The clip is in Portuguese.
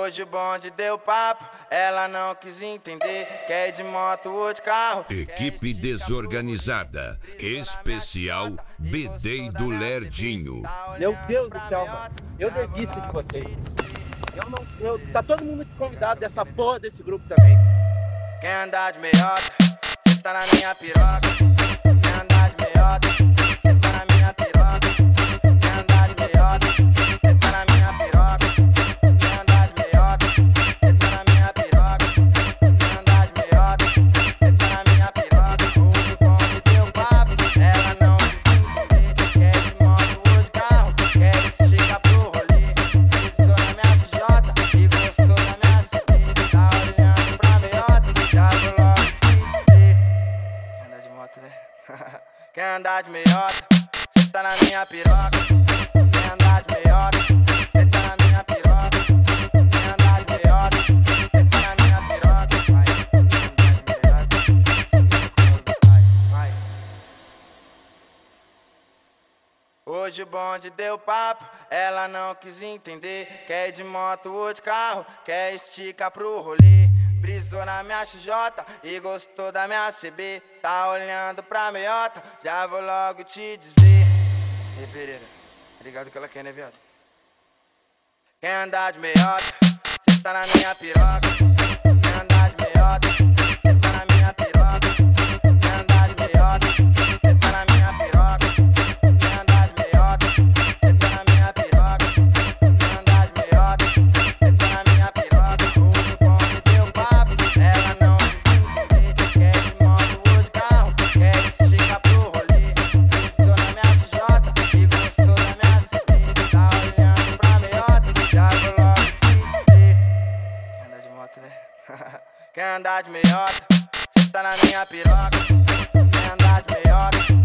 Hoje o bonde deu papo, ela não quis entender. Quer ir de moto ou de carro. Equipe desorganizada, especial B-Day do Lerdinho. Meu Deus do céu, mano. Eu desisto de vocês. Tá todo mundo convidado dessa porra desse grupo também. Quer andar de meiota, cê tá na minha piroca. Quer andar de meiota, cê tá na minha piroca. Quer andar de meiota, cê tá na minha piroca. Quer andar de meiota, cê tá na minha piroca. Quer andar de meiota, cê tá na minha piroca. Hoje o bonde deu papo, ela não quis entender. Quer ir de moto ou de carro, quer esticar pro rolê. Pisou na minha CJ e gostou da minha CB. Tá olhando pra meiota, já vou logo te dizer. Quer andar de moto, né? Quer andar de meiota, cê tá na minha piroca. Quer andar de meiota, cê tá na minha piroca. Quer andar de meiota, cê tá na minha piroca. Vai, quer andar de meiota, cê tá no colo do pai. Vai. Hoje o bonde deu papo, ela não quis entender. Quer ir de moto ou de carro, quer esticar pro rolê. Brisou na minha XJ e gostou da minha CB. Tá olhando pra meiota, já vou logo te dizer. Ei, Pereira, tá ligado que ela quer, né, viado? Quer andar de meiota, cê tá na minha piroca. Quer andar de meiota, cê tá na minha piroca. Quer andar de meiota, cê tá na minha piroca. Quer andar de meiota, cê tá na minha piroca. Quer andar de meiota, cê tá na minha piroca. Hoje o bonde deu papo, ela não quis entender. Quer ir de moto ou de carro, quer esticar pro rolê. Pisou na minha CJ e gostou da minha CB. Tá olhando pra meiota, já vou logo te dizer. Quer andar de moto, né? Quer andar de meiota, cê tá na minha piroca. Quer andar de meiota,